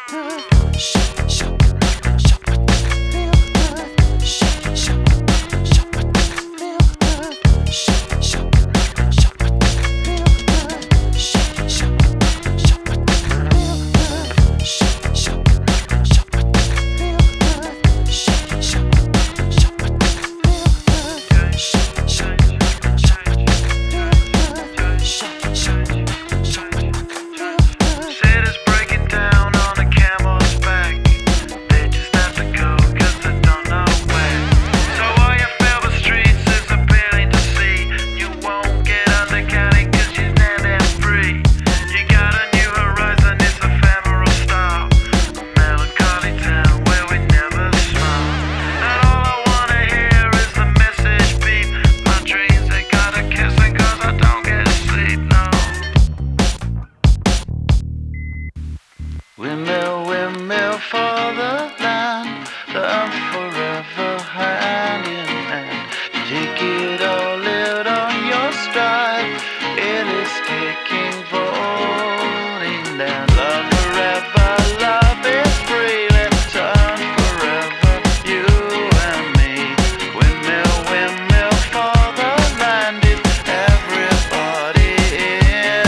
Windmill, windmill for the land, I'm forever hand in hand. Take it all, live on your stride. It is taking, falling down. Love forever, love is freely turn forever, you and me. Windmill, windmill for the land, is everybody in.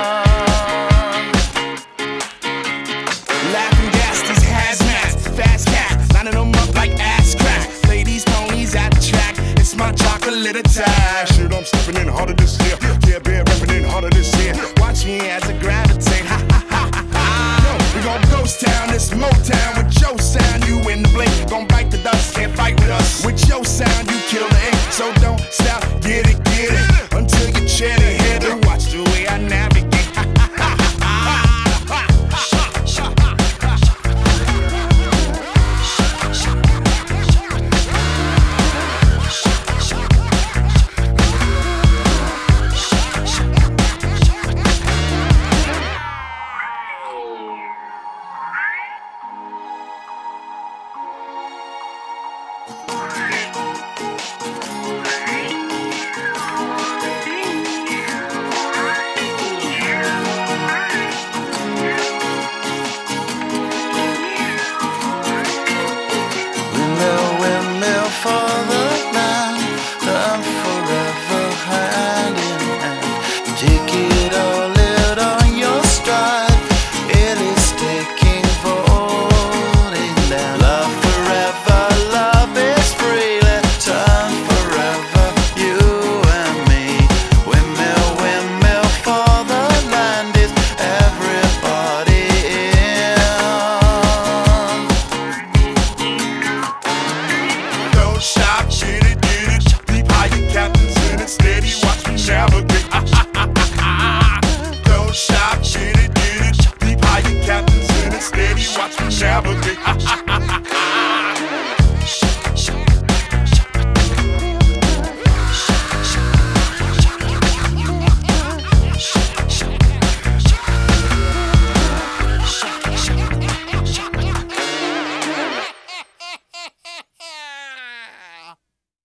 Laughing gas, these hazmats, fast cats, lining them up like ass crack. Ladies, ponies at the track, it's my chocolate attack. Shit, I'm stepping in harder this year. Yeah, bear repping in harder this year. Watch me as I gravitate, ha ha ha ha ha. Yo, we gon' ghost town, this Motown with your sound. You in the blink, gon' bite the dust, can't fight with us. With your sound, you kill the ink, so don't stop, get it, until you chat it, hit it. Watch the way I navigate. Windmill, windmill for the land, I'm forever hand in hand. Take it all, live on your stride. It is taking, falling down. Love forever, love is freely turn forever, you and me. Windmill, windmill for the land, is everybody in. Don't stop, get it, deep higher captains in it, steady, watch me navigate. Don't stop, get it, deep higher captains in it, steady, watch me navigate.